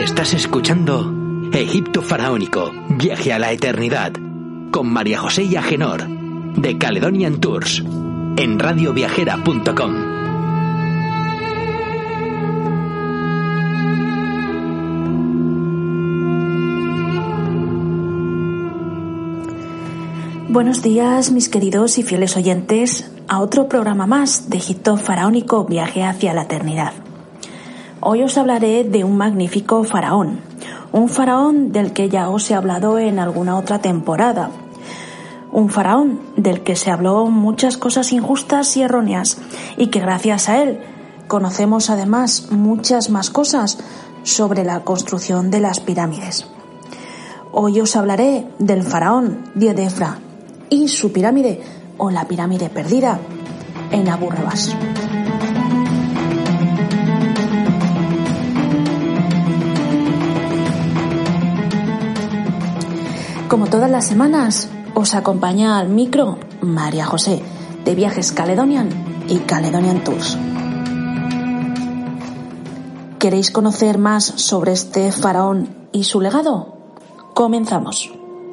Estás escuchando Egipto Faraónico, Viaje a la Eternidad, con María José y Agenor, de Caledonian Tours, en radioviajera.com. Buenos días, mis queridos y fieles oyentes, a otro programa más de Egipto Faraónico, Viaje hacia la Eternidad. Hoy os hablaré de un magnífico faraón, un faraón del que ya os he hablado en alguna otra temporada, un faraón del que se habló muchas cosas injustas y erróneas y que gracias a él conocemos además muchas más cosas sobre la construcción de las pirámides. Hoy os hablaré del faraón Djedefra y su pirámide, o la pirámide perdida, en Abu Rabas. Como todas las semanas, os acompaña al micro María José, de Viajes Caledonian y Caledonian Tours. ¿Queréis conocer más sobre este faraón y su legado? Comenzamos.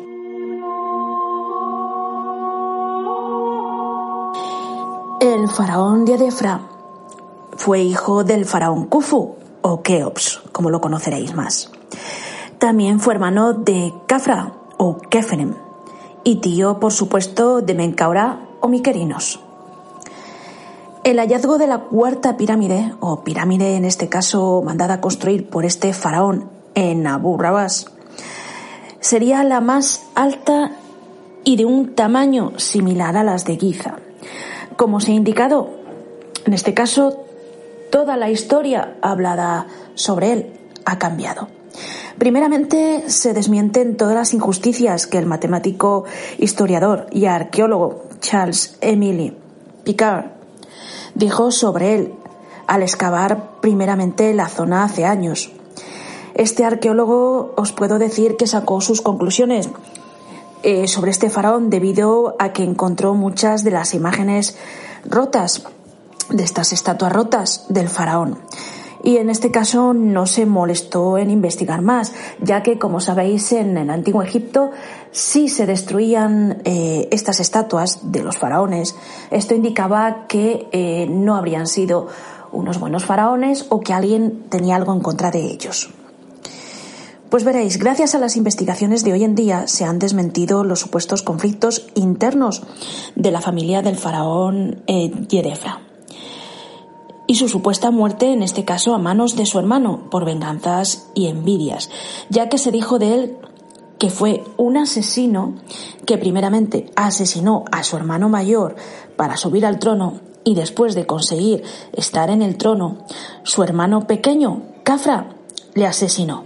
El faraón Djedefra fue hijo del faraón Khufu, o Keops, como lo conoceréis más. También fue hermano de Khafra, o Khepenem, y tío, por supuesto, de Menkaura o Mykerinos. El hallazgo de la cuarta pirámide, o pirámide en este caso mandada a construir por este faraón en Abu Rabas, sería la más alta y de un tamaño similar a las de Giza. Como se ha indicado, en este caso, toda la historia hablada sobre él ha cambiado. Primeramente, se desmienten todas las injusticias que el matemático, historiador y arqueólogo Charles-Émile Picard dijo sobre él al excavar primeramente la zona hace años. Este arqueólogo os puedo decir que sacó sus conclusiones sobre este faraón debido a que encontró muchas de las imágenes rotas, de estas estatuas rotas del faraón. Y en este caso no se molestó en investigar más, ya que, como sabéis, en el Antiguo Egipto sí se destruían estas estatuas de los faraones. Esto indicaba que no habrían sido unos buenos faraones o que alguien tenía algo en contra de ellos. Pues veréis, gracias a las investigaciones de hoy en día se han desmentido los supuestos conflictos internos de la familia del faraón Djedefra y su supuesta muerte, en este caso a manos de su hermano, por venganzas y envidias, ya que se dijo de él que fue un asesino que primeramente asesinó a su hermano mayor para subir al trono y después de conseguir estar en el trono, su hermano pequeño, Khafra, le asesinó.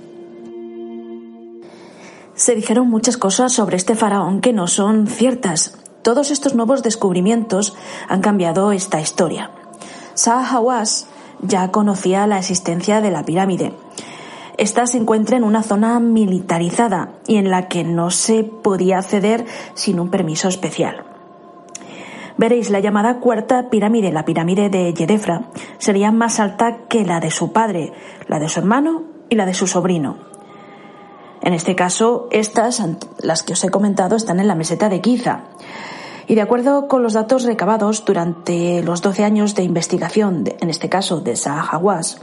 Se dijeron muchas cosas sobre este faraón que no son ciertas. Todos estos nuevos descubrimientos han cambiado esta historia. Zaha Hawass ya conocía la existencia de la pirámide. Esta se encuentra en una zona militarizada y en la que no se podía acceder sin un permiso especial. Veréis, la llamada cuarta pirámide, la pirámide de Djedefra, sería más alta que la de su padre, la de su hermano y la de su sobrino. En este caso, estas, las que os he comentado, están en la meseta de Giza. Y de acuerdo con los datos recabados durante los 12 años de investigación, en este caso de Zaha Hawass,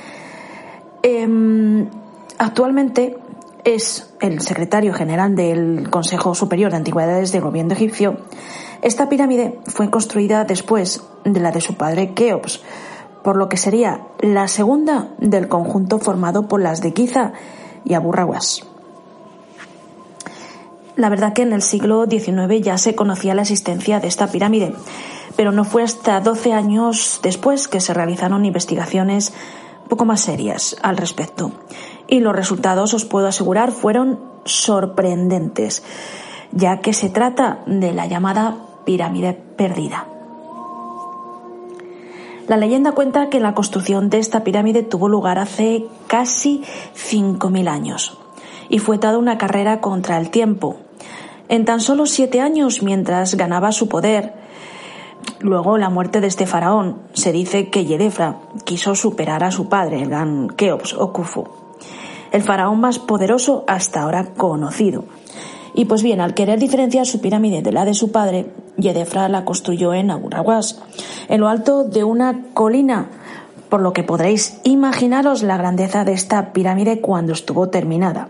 actualmente es el secretario general del Consejo Superior de Antigüedades del Gobierno egipcio. Esta pirámide fue construida después de la de su padre Keops, por lo que sería la segunda del conjunto formado por las de Giza y Abu Rabas. La verdad que en el siglo XIX ya se conocía la existencia de esta pirámide, pero no fue hasta 12 años después que se realizaron investigaciones un poco más serias al respecto. Y los resultados, os puedo asegurar, fueron sorprendentes, ya que se trata de la llamada pirámide perdida. La leyenda cuenta que la construcción de esta pirámide tuvo lugar hace casi 5.000 años y fue toda una carrera contra el tiempo. En tan solo 7 años, mientras ganaba su poder, luego la muerte de este faraón, se dice que Djedefra quiso superar a su padre, el gran Keops o Khufu. el faraón más poderoso hasta ahora conocido. Y pues bien, al querer diferenciar su pirámide de la de su padre, Yedefra la construyó en Aburrahwas, en lo alto de una colina, por lo que podréis imaginaros la grandeza de esta pirámide cuando estuvo terminada.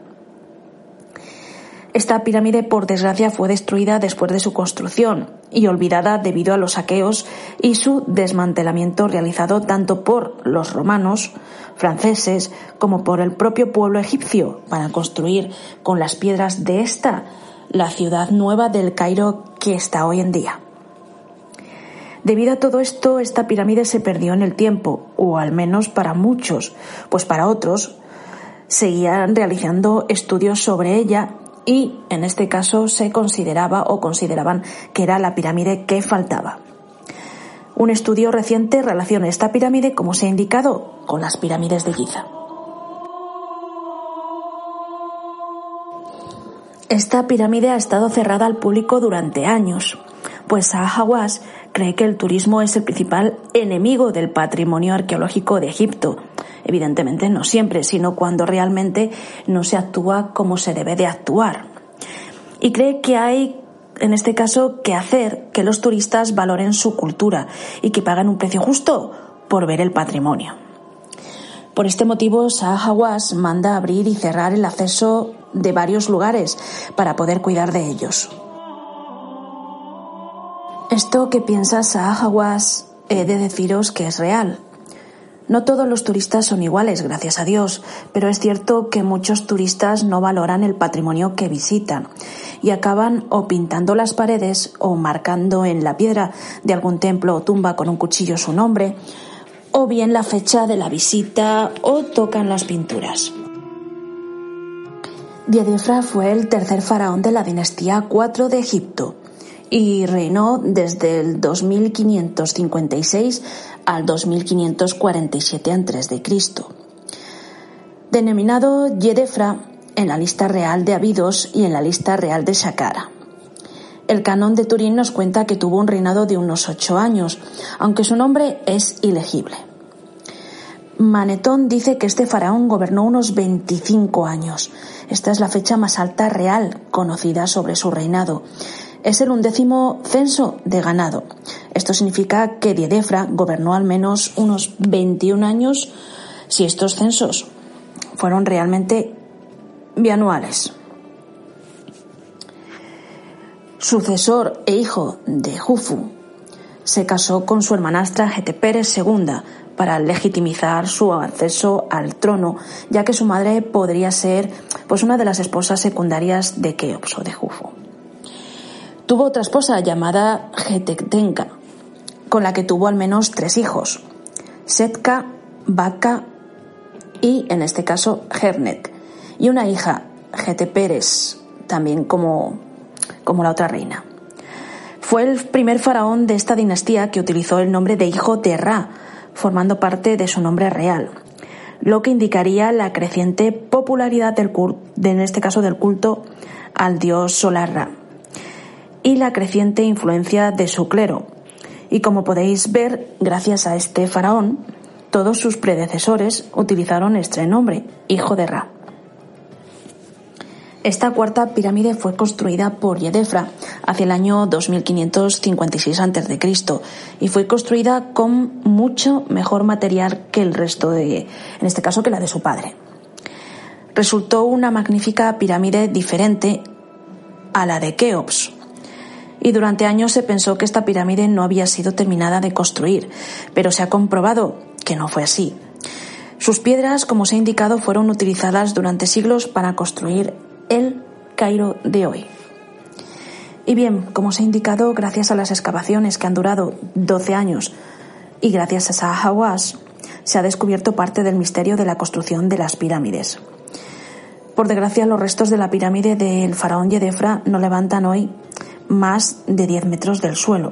Esta pirámide, por desgracia, fue destruida después de su construcción y olvidada debido a los saqueos y su desmantelamiento realizado tanto por los romanos, franceses, como por el propio pueblo egipcio para construir con las piedras de esta la ciudad nueva del Cairo que está hoy en día. Debido a todo esto, esta pirámide se perdió en el tiempo, o al menos para muchos, pues para otros seguían realizando estudios sobre ella y en este caso se consideraba o consideraban que era la pirámide que faltaba. Un estudio reciente relaciona esta pirámide, como se ha indicado, con las pirámides de Giza. Esta pirámide ha estado cerrada al público durante años, pues Zaha Hawass cree que el turismo es el principal enemigo del patrimonio arqueológico de Egipto. Evidentemente no siempre, sino cuando realmente no se actúa como se debe de actuar. Y cree que hay, en este caso, que hacer que los turistas valoren su cultura y que paguen un precio justo por ver el patrimonio. Por este motivo, Zaha Hawass manda abrir y cerrar el acceso de varios lugares para poder cuidar de ellos. Esto que piensa Zaha Hawass, he de deciros que es real. No todos los turistas son iguales, gracias a Dios, pero es cierto que muchos turistas no valoran el patrimonio que visitan y acaban o pintando las paredes o marcando en la piedra de algún templo o tumba con un cuchillo su nombre, o bien la fecha de la visita o tocan las pinturas. Yedefra fue el tercer faraón de la dinastía 4 de Egipto y reinó desde el 2556 al 2547 a.C. Denominado Yedefra en la lista real de Abidos y en la lista real de Saqqara. El Canon de Turín nos cuenta que tuvo un reinado de unos 8 años, aunque su nombre es ilegible. Manetón dice que este faraón gobernó unos 25 años. Esta es la fecha más alta real conocida sobre su reinado. Es el 11º censo de ganado. Esto significa que Yedefra gobernó al menos unos 21 años si estos censos fueron realmente bianuales. Sucesor e hijo de Jufu, se casó con su hermanastra Heteperes II para legitimizar su acceso al trono, ya que su madre podría ser una de las esposas secundarias de Keops o de Jufu. Tuvo otra esposa llamada Hetetenka, con la que tuvo al menos 3 hijos, Setka, Baka y, en este caso, Hernet, y una hija, Heteperes, también como la otra reina. Fue el primer faraón de esta dinastía que utilizó el nombre de hijo de Ra, formando parte de su nombre real, lo que indicaría la creciente popularidad del culto al dios solar Ra y la creciente influencia de su clero. Y como podéis ver, gracias a este faraón, todos sus predecesores utilizaron este nombre, hijo de Ra. Esta cuarta pirámide fue construida por Yedefra hacia el año 2556 a.C. y fue construida con mucho mejor material que el resto en este caso que la de su padre. Resultó una magnífica pirámide diferente a la de Keops. Y durante años se pensó que esta pirámide no había sido terminada de construir, pero se ha comprobado que no fue así. Sus piedras, como se ha indicado, fueron utilizadas durante siglos para construir el Cairo de hoy. Y bien, como os he indicado, gracias a las excavaciones que han durado 12 años y gracias a Zaha Hawass, se ha descubierto parte del misterio de la construcción de las pirámides. Por desgracia, los restos de la pirámide del faraón Yedefra no levantan hoy más de 10 metros del suelo.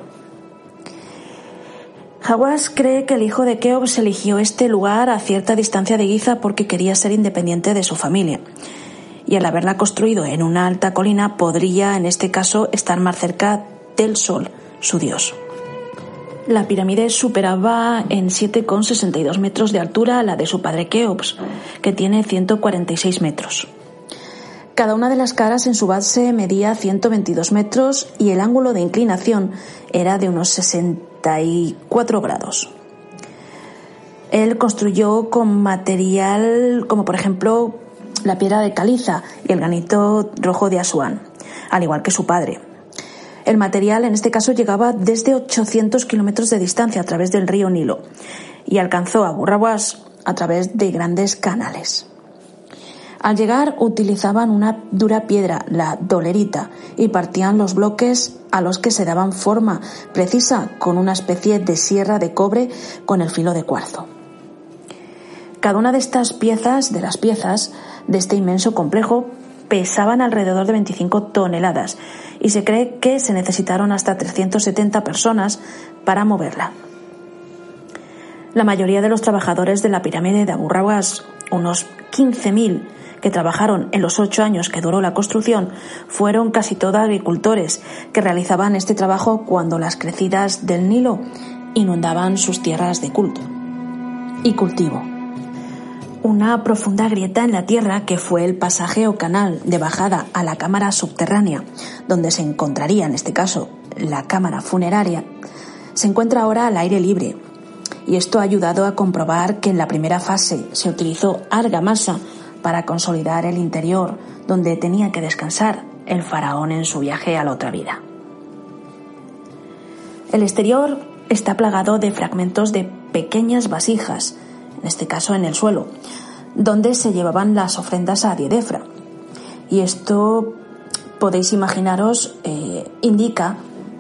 Hawass cree que el hijo de Keops eligió este lugar a cierta distancia de Giza porque quería ser independiente de su familia, y al haberla construido en una alta colina podría, en este caso, estar más cerca del sol, su dios. La pirámide superaba en 7,62 metros de altura la de su padre Keops, que tiene 146 metros. Cada una de las caras en su base medía 122 metros y el ángulo de inclinación era de unos 64 grados. Él construyó con material como por ejemplo la piedra de caliza y el granito rojo de Asuán, al igual que su padre. El material en este caso llegaba desde 800 kilómetros de distancia a través del río Nilo y alcanzó a Abu Rawas a través de grandes canales. Al llegar utilizaban una dura piedra, la dolerita, y partían los bloques a los que se daban forma precisa con una especie de sierra de cobre con el filo de cuarzo. Cada una de estas piezas, de este inmenso complejo, pesaban alrededor de 25 toneladas y se cree que se necesitaron hasta 370 personas para moverla. La mayoría de los trabajadores de la pirámide de Abu Rawas, unos 15.000 que trabajaron en los 8 años que duró la construcción, fueron casi todos agricultores que realizaban este trabajo cuando las crecidas del Nilo inundaban sus tierras de culto y cultivo. Una profunda grieta en la tierra, que fue el pasaje o canal de bajada a la cámara subterránea, donde se encontraría en este caso la cámara funeraria, se encuentra ahora al aire libre, y esto ha ayudado a comprobar que en la primera fase se utilizó argamasa para consolidar el interior donde tenía que descansar el faraón en su viaje a la otra vida. El exterior está plagado de fragmentos de pequeñas vasijas, en este caso en el suelo, donde se llevaban las ofrendas a Djedefra. Y esto, podéis imaginaros, indica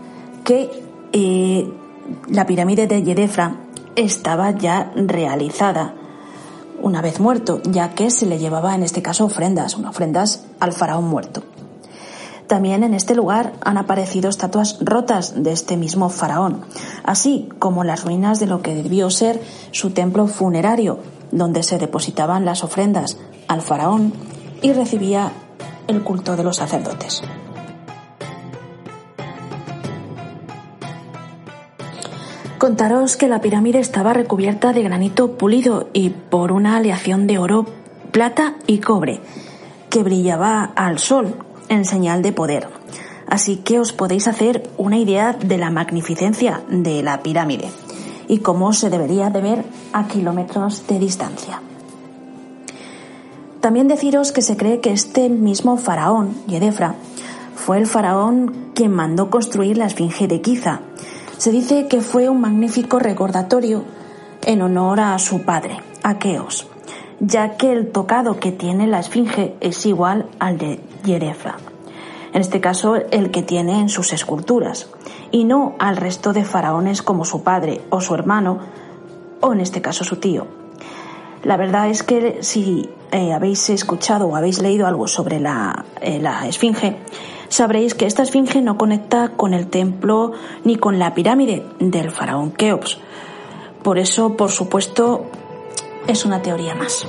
que la pirámide de Djedefra estaba ya realizada una vez muerto, ya que se le llevaba en este caso ofrendas al faraón muerto. También en este lugar han aparecido estatuas rotas de este mismo faraón, así como las ruinas de lo que debió ser su templo funerario, donde se depositaban las ofrendas al faraón y recibía el culto de los sacerdotes. Contaros que la pirámide estaba recubierta de granito pulido y por una aleación de oro, plata y cobre, que brillaba al sol en señal de poder. Así que os podéis hacer una idea de la magnificencia de la pirámide y cómo se debería de ver a kilómetros de distancia. También deciros que se cree que este mismo faraón, Djedefra, fue el faraón quien mandó construir la Esfinge de Giza. Se dice que fue un magnífico recordatorio en honor a su padre, a Keops, ya que el tocado que tiene la Esfinge es igual al de Djedefra, en este caso el que tiene en sus esculturas, y no al resto de faraones como su padre o su hermano, o en este caso su tío. La verdad es que si habéis escuchado o habéis leído algo sobre la Esfinge, sabréis que esta Esfinge no conecta con el templo ni con la pirámide del faraón Keops. Por eso, por supuesto, es una teoría más.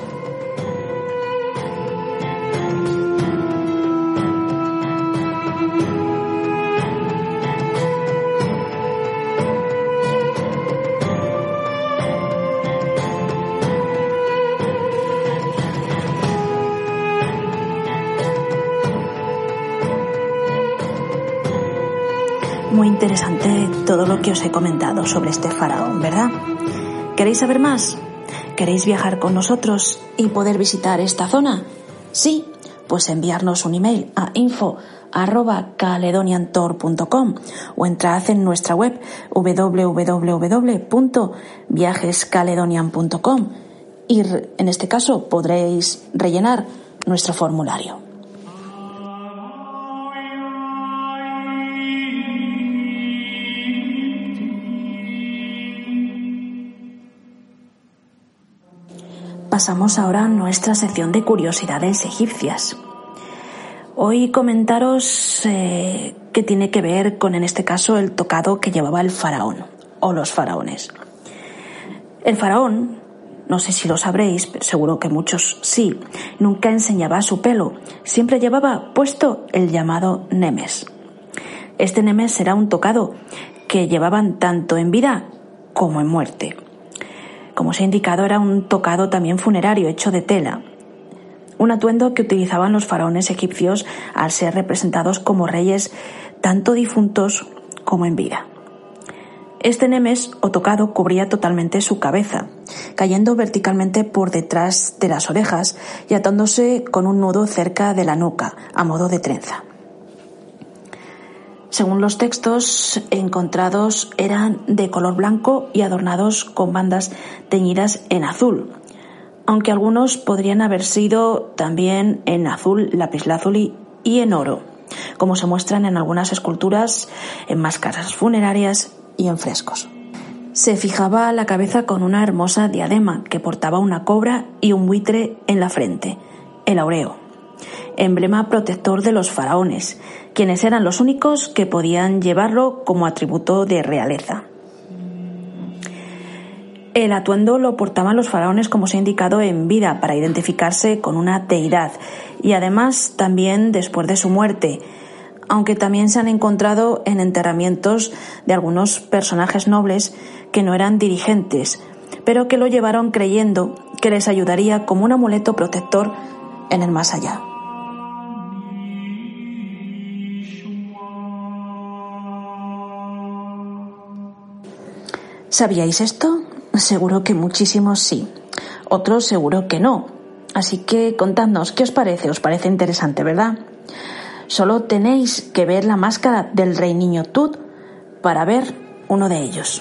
Muy interesante todo lo que os he comentado sobre este faraón, ¿verdad? ¿Queréis saber más? ¿Queréis viajar con nosotros y poder visitar esta zona? Sí, pues enviarnos un email a info@caledoniantour.com o entrad en nuestra web www.viajescaledonian.com y en este caso podréis rellenar nuestro formulario. Pasamos ahora a nuestra sección de curiosidades egipcias. Hoy comentaros que tiene que ver con, en este caso, el tocado que llevaba el faraón o los faraones. El faraón, no sé si lo sabréis, pero seguro que muchos sí, nunca enseñaba su pelo, siempre llevaba puesto el llamado nemes, Este nemes era un tocado que llevaban tanto en vida como en muerte. Como se ha indicado, era un tocado también funerario hecho de tela, un atuendo que utilizaban los faraones egipcios al ser representados como reyes tanto difuntos como en vida. Este nemes o tocado cubría totalmente su cabeza, cayendo verticalmente por detrás de las orejas y atándose con un nudo cerca de la nuca, a modo de trenza. Según los textos encontrados, eran de color blanco y adornados con bandas teñidas en azul, aunque algunos podrían haber sido también en azul lapislázuli y en oro, como se muestran en algunas esculturas, en máscaras funerarias y en frescos. Se fijaba la cabeza con una hermosa diadema que portaba una cobra y un buitre en la frente, el aureo, emblema protector de los faraones, quienes eran los únicos que podían llevarlo como atributo de realeza. El atuendo lo portaban los faraones, como se ha indicado, en vida, para identificarse con una deidad, y además también después de su muerte, aunque también se han encontrado en enterramientos de algunos personajes nobles que no eran dirigentes, pero que lo llevaron creyendo que les ayudaría como un amuleto protector en el más allá. ¿Sabíais esto? Seguro que muchísimos sí, otros seguro que no. Así que contadnos, ¿qué os parece? ¿Os parece interesante, verdad? Solo tenéis que ver la máscara del rey niño Tut para ver uno de ellos.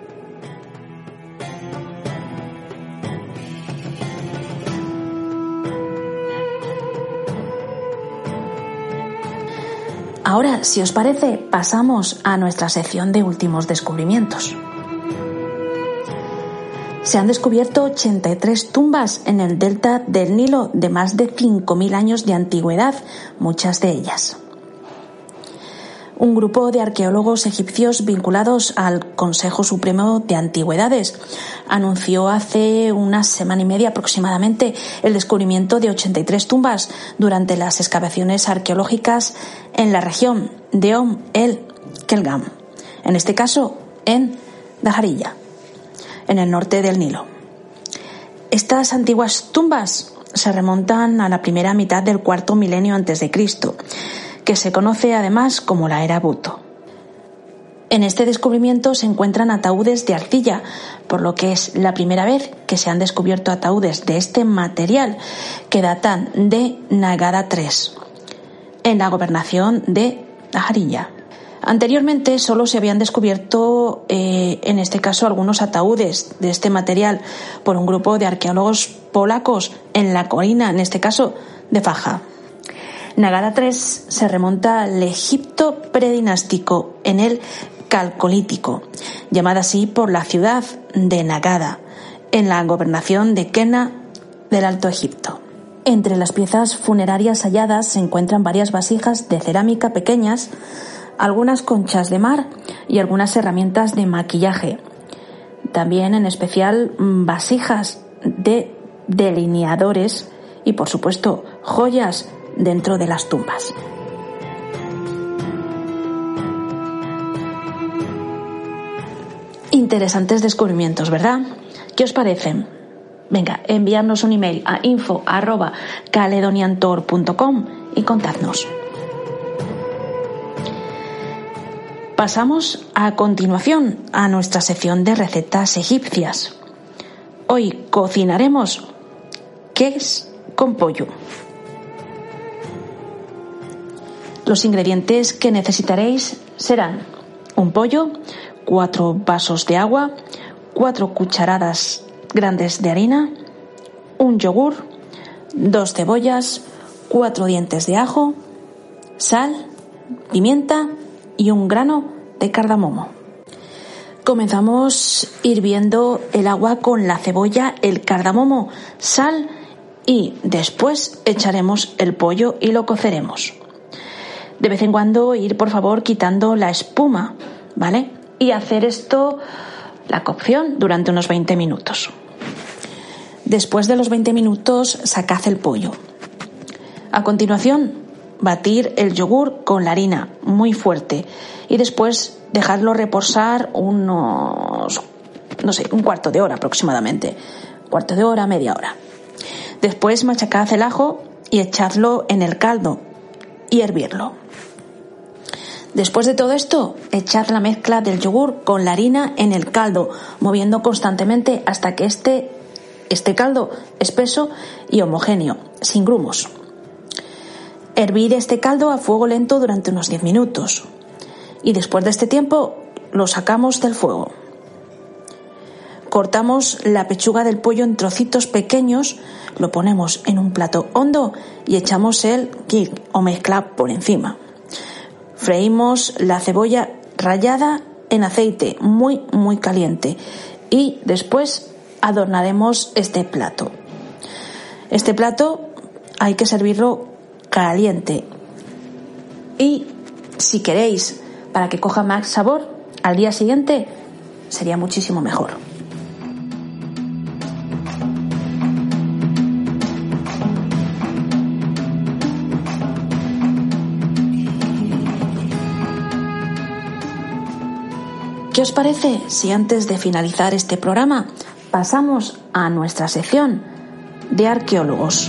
Ahora, si os parece, pasamos a nuestra sección de últimos descubrimientos. Se han descubierto 83 tumbas en el delta del Nilo de más de 5.000 años de antigüedad, muchas de ellas. Un grupo de arqueólogos egipcios vinculados al Consejo Supremo de Antigüedades anunció hace una semana y media aproximadamente el descubrimiento de 83 tumbas durante las excavaciones arqueológicas en la región de el-Kelgam, en este caso en Dajariyah, en el norte del Nilo. Estas antiguas tumbas se remontan a la primera mitad del cuarto milenio antes de Cristo, que se conoce además como la era Buto. En este descubrimiento se encuentran ataúdes de arcilla, por lo que es la primera vez que se han descubierto ataúdes de este material, que datan de Nagada III, en la gobernación de Dajariyah. Anteriormente solo se habían descubierto, en este caso, algunos ataúdes de este material por un grupo de arqueólogos polacos en la colina, en este caso, de Faja. Nagada III se remonta al Egipto predinástico, en el Calcolítico, llamada así por la ciudad de Nagada, en la gobernación de Kena del Alto Egipto. Entre las piezas funerarias halladas se encuentran varias vasijas de cerámica pequeñas, algunas conchas de mar y algunas herramientas de maquillaje. También, en especial, vasijas de delineadores y, por supuesto, joyas dentro de las tumbas. Interesantes descubrimientos, ¿verdad? ¿Qué os parecen? Venga, enviadnos un email a info@caledoniantour.com y contadnos. Pasamos a continuación a nuestra sección de recetas egipcias. Hoy cocinaremos queso con pollo. Los ingredientes que necesitaréis serán un pollo, 4 vasos de agua, 4 cucharadas grandes de harina, un yogur, 2 cebollas, 4 dientes de ajo, sal, pimienta y un grano de cardamomo. Comenzamos hirviendo el agua con la cebolla, el cardamomo, sal y después echaremos el pollo y lo coceremos. De vez en cuando ir, por favor, quitando la espuma, ¿vale? Y hacer esto, la cocción, durante unos 20 minutos. Después de los 20 minutos, sacad el pollo. A continuación, batir el yogur con la harina muy fuerte y después dejarlo reposar un cuarto de hora aproximadamente. Cuarto de hora, media hora. Después machacad el ajo y echadlo en el caldo y hervirlo. Después de todo esto, echad la mezcla del yogur con la harina en el caldo, moviendo constantemente hasta que este caldo espeso y homogéneo, sin grumos. Hervir este caldo a fuego lento durante unos 10 minutos. Y después de este tiempo, lo sacamos del fuego. Cortamos la pechuga del pollo en trocitos pequeños, lo ponemos en un plato hondo y echamos el ghee o mezcla por encima. Freímos la cebolla rallada en aceite muy muy caliente y después adornaremos este plato. Este plato hay que servirlo caliente y si queréis para que coja más sabor al día siguiente sería muchísimo mejor. ¿Qué os parece si antes de finalizar este programa pasamos a nuestra sección de arqueólogos?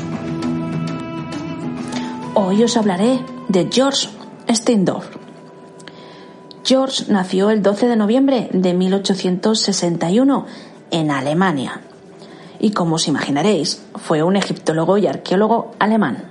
Hoy os hablaré de George Steindorf. George nació el 12 de noviembre de 1861 en Alemania y, como os imaginaréis, fue un egiptólogo y arqueólogo alemán.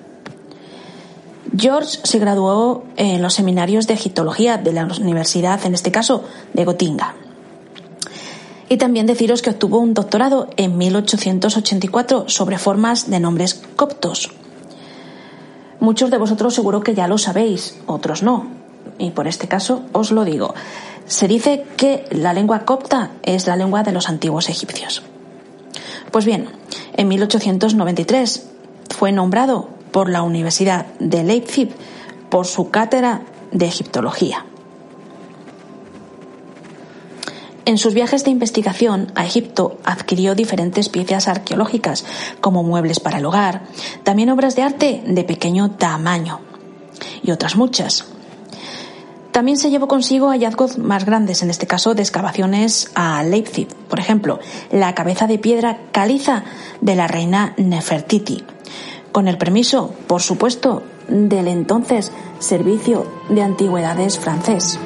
George se graduó en los seminarios de egiptología de la universidad, en este caso, de Gotinga. Y también deciros que obtuvo un doctorado en 1884 sobre formas de nombres coptos. Muchos de vosotros seguro que ya lo sabéis, otros no, y por este caso os lo digo. Se dice que la lengua copta es la lengua de los antiguos egipcios. Pues bien, en 1893 fue nombrado por la Universidad de Leipzig por su cátedra de egiptología. En sus viajes de investigación a Egipto adquirió diferentes piezas arqueológicas como muebles para el hogar, también obras de arte de pequeño tamaño y otras muchas. También se llevó consigo hallazgos más grandes, en este caso de excavaciones a Leipzig, por ejemplo, la cabeza de piedra caliza de la reina Nefertiti, con el permiso, por supuesto, del entonces Servicio de Antigüedades francés.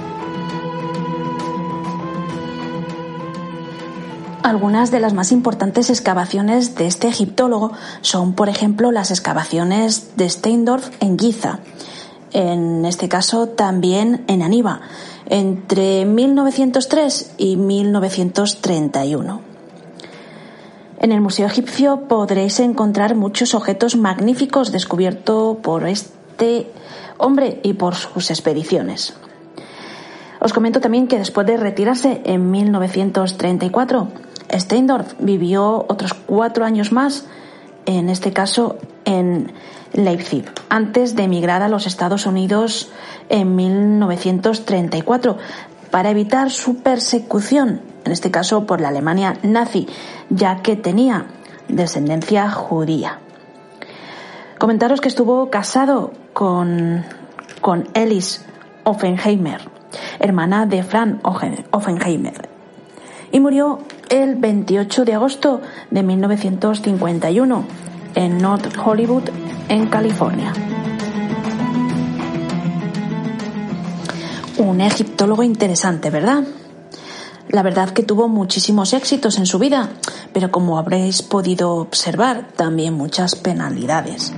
Algunas de las más importantes excavaciones de este egiptólogo son, por ejemplo, las excavaciones de Steindorf en Giza, en este caso también en Aniba, entre 1903 y 1931. En el Museo Egipcio podréis encontrar muchos objetos magníficos descubiertos por este hombre y por sus expediciones. Os comento también que después de retirarse en 1934, Steindorf vivió otros 4 años más, en este caso en Leipzig, antes de emigrar a los Estados Unidos en 1934, para evitar su persecución, en este caso por la Alemania nazi, ya que tenía descendencia judía. Comentaros que estuvo casado con Elis Oppenheimer, hermana de Franz Oppenheimer, y murió el 28 de agosto de 1951 en North Hollywood, en California. Un egiptólogo interesante, ¿verdad? La verdad que tuvo muchísimos éxitos en su vida, pero como habréis podido observar, también muchas penalidades.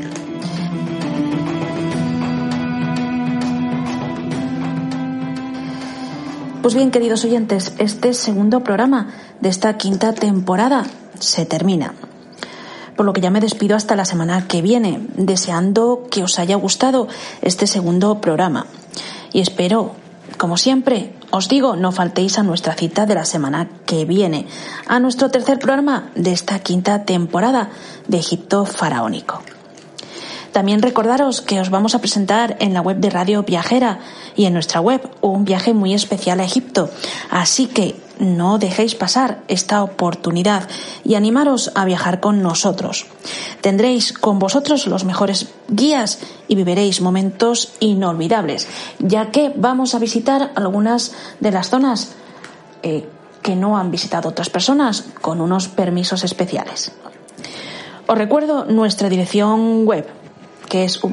Pues bien, queridos oyentes, este segundo programa de esta 5ª temporada se termina. Por lo que ya me despido hasta la semana que viene, deseando que os haya gustado este segundo programa. Y espero, como siempre, os digo, no faltéis a nuestra cita de la semana que viene, a nuestro tercer programa de esta 5ª temporada de Egipto Faraónico. También recordaros que os vamos a presentar en la web de Radio Viajera y en nuestra web un viaje muy especial a Egipto. Así que no dejéis pasar esta oportunidad y animaros a viajar con nosotros. Tendréis con vosotros los mejores guías y viviréis momentos inolvidables, ya que vamos a visitar algunas de las zonas que no han visitado otras personas con unos permisos especiales. Os recuerdo nuestra dirección web, que es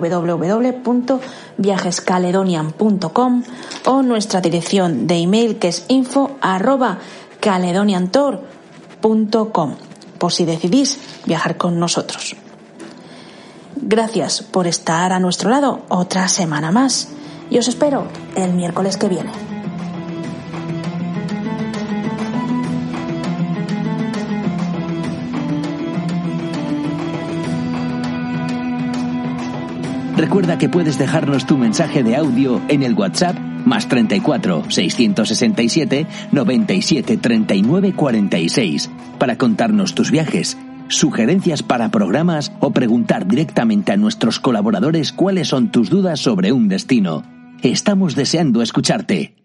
www.viajescaledonian.com, o nuestra dirección de email, que es info@caledoniantour.com, por si decidís viajar con nosotros. Gracias por estar a nuestro lado otra semana más y os espero el miércoles que viene. Recuerda que puedes dejarnos tu mensaje de audio en el WhatsApp +34 667 97 39 46 para contarnos tus viajes, sugerencias para programas o preguntar directamente a nuestros colaboradores cuáles son tus dudas sobre un destino. Estamos deseando escucharte.